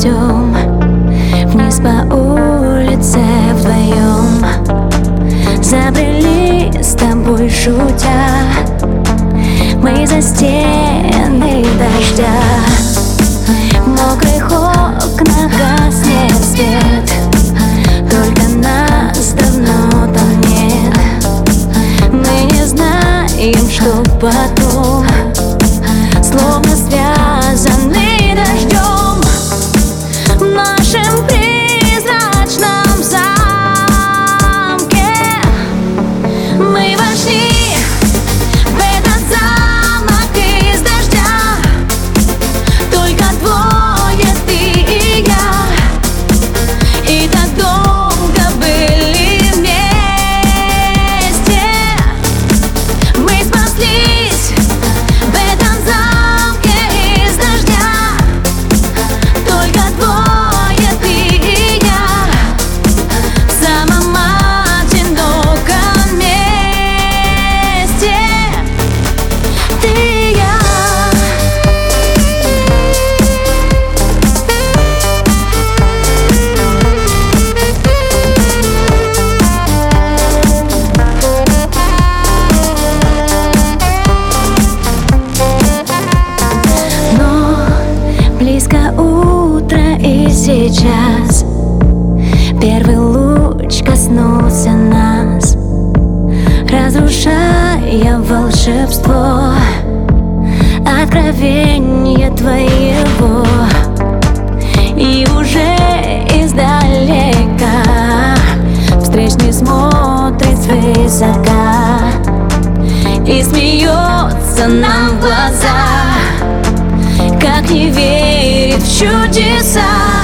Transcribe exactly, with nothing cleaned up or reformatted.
идем вниз по улице вдвоем. Забрели с тобой шутя мы за стены дождя. В мокрых окнах гаснет свет, только нас давно там нет. Мы не знаем, что потом, словно связаны дождем. В нашем призрачном замке мы вошли в этот замок из дождя. Только двое, ты и я, и так долго были вместе. Мы спаслись в этом замке из дождя. Только двое, ты и я, в самом одиноком месте. Ты и я. Близко утро, и сейчас первый луч коснулся нас, разрушая волшебство откровения твоего. И уже издалека встречный смотрит свысока и смеется нам в глаза, как не верит в чудеса.